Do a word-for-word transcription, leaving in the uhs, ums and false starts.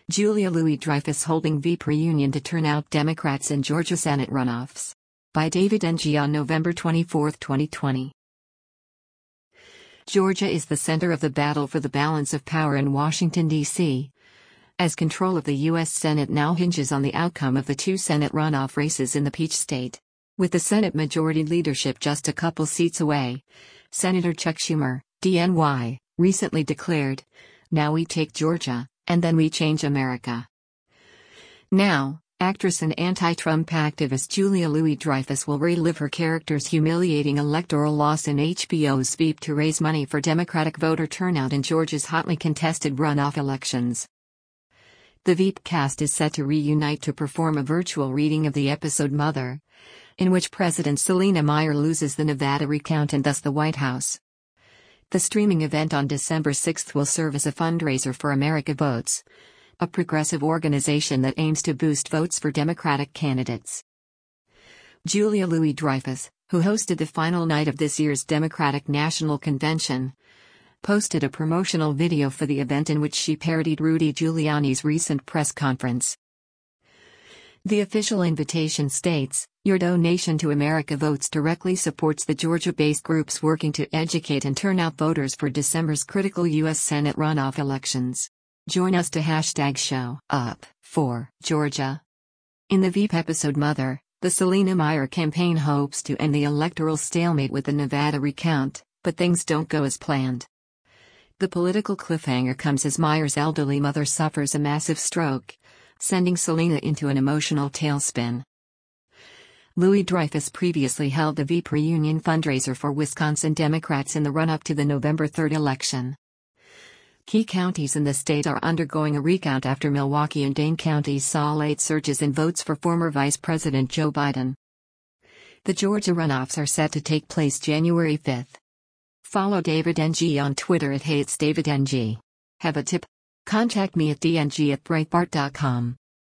Julia Louis-Dreyfus holding V P reunion to turn out Democrats in Georgia Senate runoffs. By David N G on November twenty-fourth, twenty twenty. Georgia is the center of the battle for the balance of power in Washington, D C, as control of the U S Senate now hinges on the outcome of the two Senate runoff races in the Peach State. With the Senate majority leadership just a couple seats away, Senator Chuck Schumer, D N Y, recently declared, "Now we take Georgia, and then we change America." Now, actress and anti-Trump activist Julia Louis-Dreyfus will relive her character's humiliating electoral loss in H B O's Veep to raise money for Democratic voter turnout in Georgia's hotly contested runoff elections. The Veep cast is set to reunite to perform a virtual reading of the episode Mother, in which President Selina Meyer loses the Nevada recount and thus the White House. The streaming event on December sixth will serve as a fundraiser for America Votes, a progressive organization that aims to boost votes for Democratic candidates. Julia Louis-Dreyfus, who hosted the final night of this year's Democratic National Convention, posted a promotional video for the event in which she parodied Rudy Giuliani's recent press conference. The official invitation states, "Your donation to America Votes directly supports the Georgia-based groups working to educate and turn out voters for December's critical U S Senate runoff elections. Join us to hashtag show up for Georgia." In the Veep episode Mother, the Selina Meyer campaign hopes to end the electoral stalemate with the Nevada recount, but things don't go as planned. The political cliffhanger comes as Meyer's elderly mother suffers a massive stroke, sending Selina into an emotional tailspin. Louis-Dreyfus previously held the Veep reunion fundraiser for Wisconsin Democrats in the run-up to the November third election. Key counties in the state are undergoing a recount after Milwaukee and Dane counties saw late surges in votes for former Vice President Joe Biden. The Georgia runoffs are set to take place January fifth. Follow David N G on Twitter at HatesDavidNG. Have a tip? Contact me at d n g at breitbart dot com.